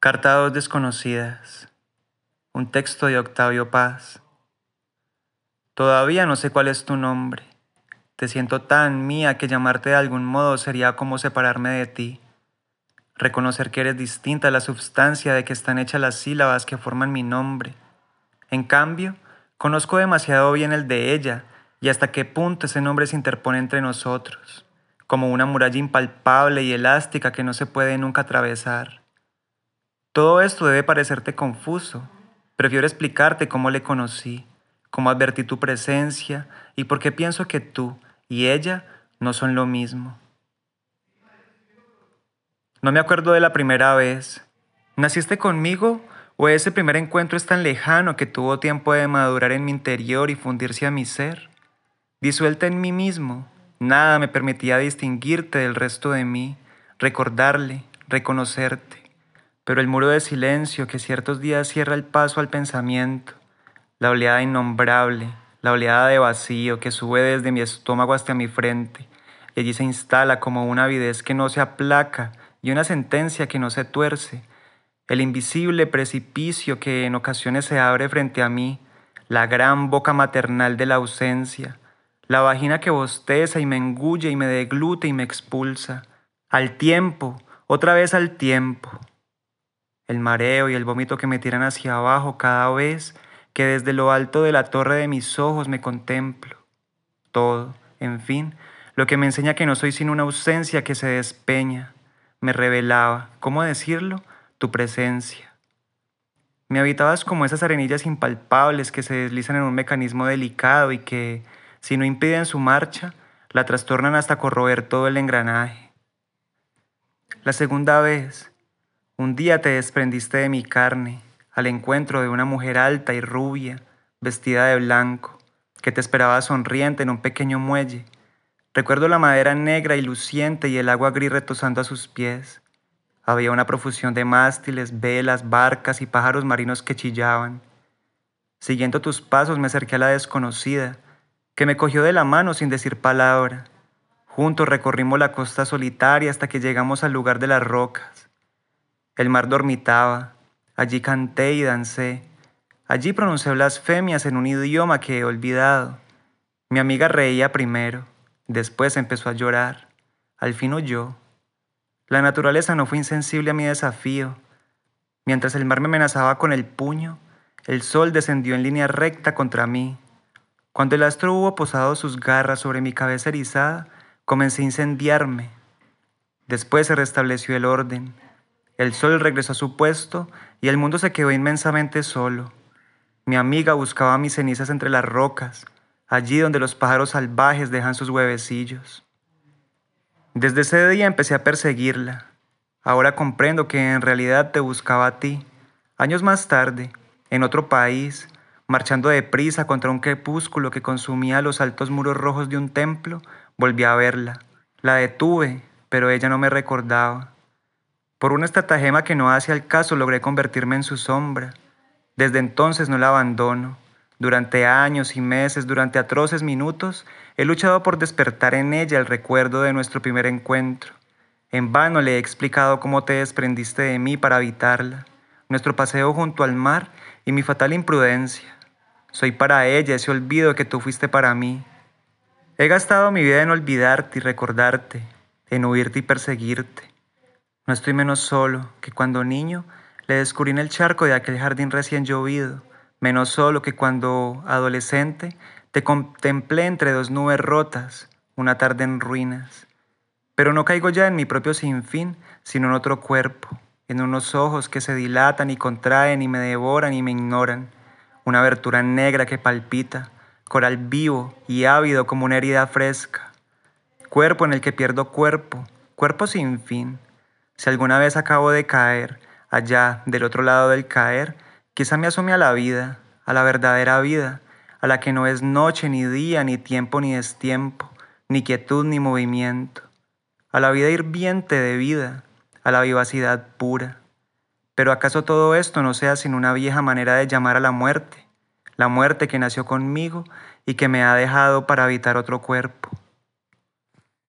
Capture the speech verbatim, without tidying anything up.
Carta a dos desconocidas. Un texto de Octavio Paz. Todavía no sé cuál es tu nombre. Te siento tan mía que llamarte de algún modo sería como separarme de ti. Reconocer que eres distinta a la substancia de que están hechas las sílabas que forman mi nombre. En cambio, conozco demasiado bien el de ella y hasta qué punto ese nombre se interpone entre nosotros, como una muralla impalpable y elástica que no se puede nunca atravesar. Todo esto debe parecerte confuso. Prefiero explicarte cómo le conocí, cómo advertí tu presencia y por qué pienso que tú y ella no son lo mismo. No me acuerdo de la primera vez. ¿Naciste conmigo o ese primer encuentro es tan lejano que tuvo tiempo de madurar en mi interior y fundirse a mi ser? Disuelta en mí mismo, nada me permitía distinguirte del resto de mí, recordarle, reconocerte. Pero el muro de silencio que ciertos días cierra el paso al pensamiento, la oleada innombrable, la oleada de vacío que sube desde mi estómago hasta mi frente, y allí se instala como una avidez que no se aplaca y una sentencia que no se tuerce, el invisible precipicio que en ocasiones se abre frente a mí, la gran boca maternal de la ausencia, la vagina que bosteza y me engulle y me deglute y me expulsa, al tiempo, otra vez al tiempo. El mareo y el vómito que me tiran hacia abajo cada vez que desde lo alto de la torre de mis ojos me contemplo. Todo, en fin, lo que me enseña que no soy sino una ausencia que se despeña. Me revelaba, ¿cómo decirlo?, tu presencia. Me habitabas como esas arenillas impalpables que se deslizan en un mecanismo delicado y que, si no impiden su marcha, la trastornan hasta corroer todo el engranaje. La segunda vez, un día te desprendiste de mi carne, al encuentro de una mujer alta y rubia, vestida de blanco, que te esperaba sonriente en un pequeño muelle. Recuerdo la madera negra y luciente y el agua gris retosando a sus pies. Había una profusión de mástiles, velas, barcas y pájaros marinos que chillaban. Siguiendo tus pasos me acerqué a la desconocida, que me cogió de la mano sin decir palabra. Juntos recorrimos la costa solitaria hasta que llegamos al lugar de las rocas. El mar dormitaba, allí canté y dancé, allí pronuncié blasfemias en un idioma que he olvidado. Mi amiga reía primero, después empezó a llorar, al fin huyó. La naturaleza no fue insensible a mi desafío. Mientras el mar me amenazaba con el puño, el sol descendió en línea recta contra mí. Cuando el astro hubo posado sus garras sobre mi cabeza erizada, comencé a incendiarme. Después se restableció el orden. El sol regresó a su puesto y el mundo se quedó inmensamente solo. Mi amiga buscaba mis cenizas entre las rocas, allí donde los pájaros salvajes dejan sus huevecillos. Desde ese día empecé a perseguirla. Ahora comprendo que en realidad te buscaba a ti. Años más tarde, en otro país, marchando deprisa contra un crepúsculo que consumía los altos muros rojos de un templo, volví a verla. La detuve, pero ella no me recordaba. Por una estratagema que no hace al caso logré convertirme en su sombra. Desde entonces no la abandono. Durante años y meses, durante atroces minutos, he luchado por despertar en ella el recuerdo de nuestro primer encuentro. En vano le he explicado cómo te desprendiste de mí para evitarla, nuestro paseo junto al mar y mi fatal imprudencia. Soy para ella ese olvido que tú fuiste para mí. He gastado mi vida en olvidarte y recordarte, en huirte y perseguirte. No estoy menos solo que cuando niño le descubrí en el charco de aquel jardín recién llovido, menos solo que cuando, adolescente, te contemplé entre dos nubes rotas, una tarde en ruinas. Pero no caigo ya en mi propio sinfín, sino en otro cuerpo, en unos ojos que se dilatan y contraen y me devoran y me ignoran, una abertura negra que palpita, coral vivo y ávido como una herida fresca, cuerpo en el que pierdo cuerpo, cuerpo sin fin. Si alguna vez acabo de caer, allá, del otro lado del caer, quizá me asome a la vida, a la verdadera vida, a la que no es noche ni día, ni tiempo ni destiempo, ni quietud ni movimiento, a la vida hirviente de vida, a la vivacidad pura. Pero ¿acaso todo esto no sea sino una vieja manera de llamar a la muerte? La muerte que nació conmigo y que me ha dejado para habitar otro cuerpo.